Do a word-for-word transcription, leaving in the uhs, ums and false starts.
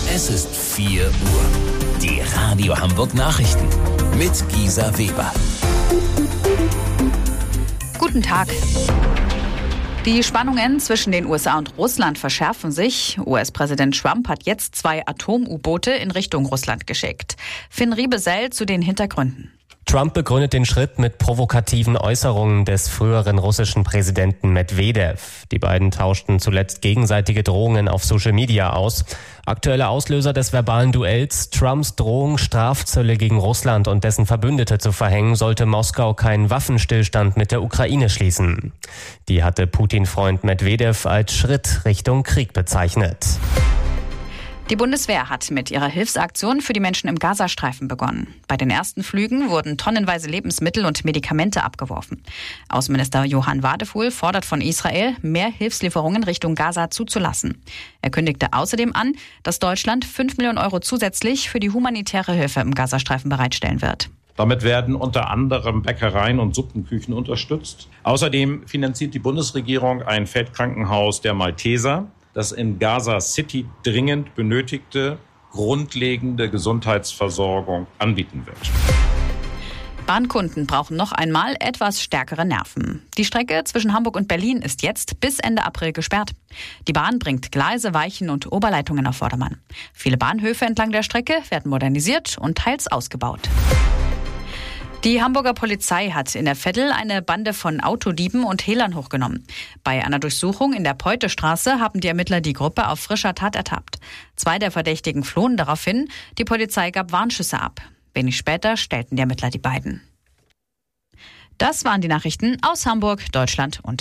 Es ist vier Uhr. Die Radio Hamburg Nachrichten mit Gisa Weber. Guten Tag. Die Spannungen zwischen den U S A und Russland verschärfen sich. U S-Präsident Trump hat jetzt zwei Atom-U-Boote in Richtung Russland geschickt. Finn Riebesell zu den Hintergründen. Trump begründet den Schritt mit provokativen Äußerungen des früheren russischen Präsidenten Medvedev. Die beiden tauschten zuletzt gegenseitige Drohungen auf Social Media aus. Aktueller Auslöser des verbalen Duells: Trumps Drohung, Strafzölle gegen Russland und dessen Verbündete zu verhängen, sollte Moskau keinen Waffenstillstand mit der Ukraine schließen. Die hatte Putin-Freund Medvedev als Schritt Richtung Krieg bezeichnet. Die Bundeswehr hat mit ihrer Hilfsaktion für die Menschen im Gazastreifen begonnen. Bei den ersten Flügen wurden tonnenweise Lebensmittel und Medikamente abgeworfen. Außenminister Johann Wadefuhl fordert von Israel, mehr Hilfslieferungen Richtung Gaza zuzulassen. Er kündigte außerdem an, dass Deutschland fünf Millionen Euro zusätzlich für die humanitäre Hilfe im Gazastreifen bereitstellen wird. Damit werden unter anderem Bäckereien und Suppenküchen unterstützt. Außerdem finanziert die Bundesregierung ein Feldkrankenhaus der Malteser, das in Gaza City dringend benötigte, grundlegende Gesundheitsversorgung anbieten wird. Bahnkunden brauchen noch einmal etwas stärkere Nerven. Die Strecke zwischen Hamburg und Berlin ist jetzt bis Ende April gesperrt. Die Bahn bringt Gleise, Weichen und Oberleitungen auf Vordermann. Viele Bahnhöfe entlang der Strecke werden modernisiert und teils ausgebaut. Die Hamburger Polizei hat in der Veddel eine Bande von Autodieben und Hehlern hochgenommen. Bei einer Durchsuchung in der Peutestraße haben die Ermittler die Gruppe auf frischer Tat ertappt. Zwei der Verdächtigen flohen daraufhin. Die Polizei gab Warnschüsse ab. Wenig später stellten die Ermittler die beiden. Das waren die Nachrichten aus Hamburg, Deutschland und